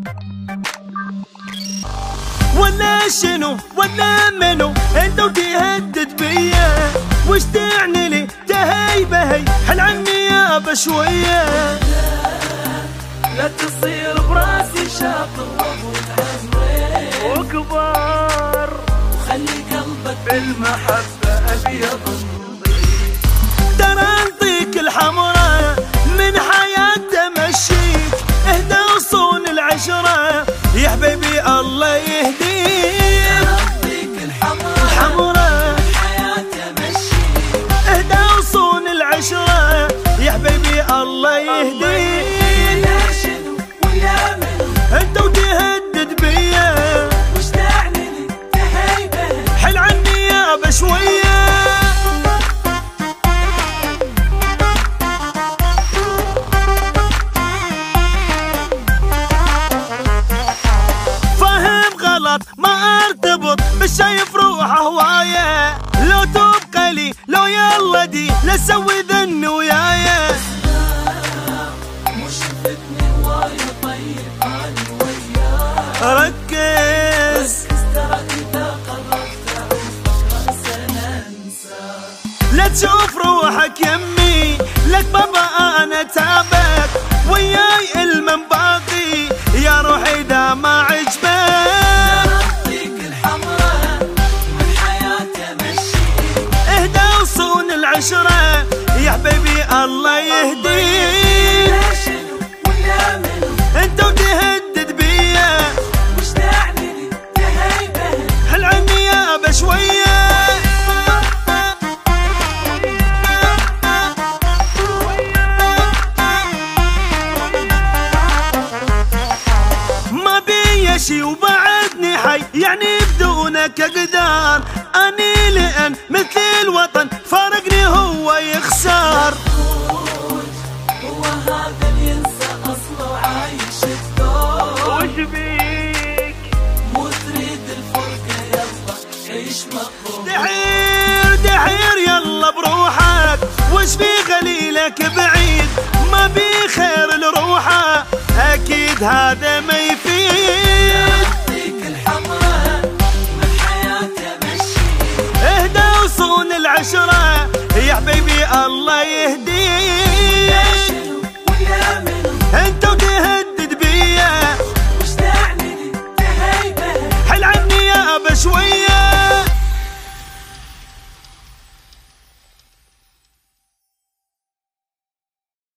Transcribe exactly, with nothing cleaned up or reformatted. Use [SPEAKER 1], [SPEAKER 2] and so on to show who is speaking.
[SPEAKER 1] ولا شنو ولا منو انت وتهدد بيا، وش تعني لي تهيبه هي حل عني يابا شويه.
[SPEAKER 2] لا تصير براسي شاطر ومتعمر وكبار، وخلي قلبك بالمحبه ابيض نظيف.
[SPEAKER 1] ترى انطيك الحمراء من حياة تمشيك، اهدى وصون العشره يا حبيبي الله يهديك.
[SPEAKER 2] انطيك الحمراء
[SPEAKER 1] الحمراء
[SPEAKER 2] من حياة تمشيك،
[SPEAKER 1] اهدى وصون العشره يا حبيبي الله يهديك. انت وتهدد بيا،
[SPEAKER 2] وش تعني لي تهيبه
[SPEAKER 1] حل عني يابا شويه. فاهم غلط ما ارتبط بالشايف روحه هوايه، لو تبقى لي لو يلا دي لا اسوي ذن ويايا.
[SPEAKER 2] مش فتني هوايه طيب حالي وياك،
[SPEAKER 1] ركز
[SPEAKER 2] ترى إذا قربت أوفق سننسى.
[SPEAKER 1] لا تشوف روحك يمي لك بابا انا تابك، وياي المن باقي يا روحي اذا ما عجبك.
[SPEAKER 2] انطيك الحمراء من حياة تمشيك،
[SPEAKER 1] اهدى وصون العشره يا حبيبي الله يهديك.
[SPEAKER 2] لا شنو ولا منو
[SPEAKER 1] انت وتهدد بيا،
[SPEAKER 2] وش تعني لي تهيبه
[SPEAKER 1] حل عني يابا شويه. ما بيا شي وبعدني حي، يعني بدونك اقدار اني لان مثل الوطن فارقني هو يخسر.
[SPEAKER 2] هو هذا اللي ينسى اصله وعايش الدور.
[SPEAKER 1] وش بيك
[SPEAKER 2] مو تريد الفرقه يلا عيش مقبول.
[SPEAKER 1] دحير دحير يلا بروحك، وش في غليلك بعيد ما بي خير لروحه، اكيد هذا ما يفيد.
[SPEAKER 2] انطيك الحمراء من حياة تمشيك،
[SPEAKER 1] اهدى وصون العشره يا حبيبي الله يهديك.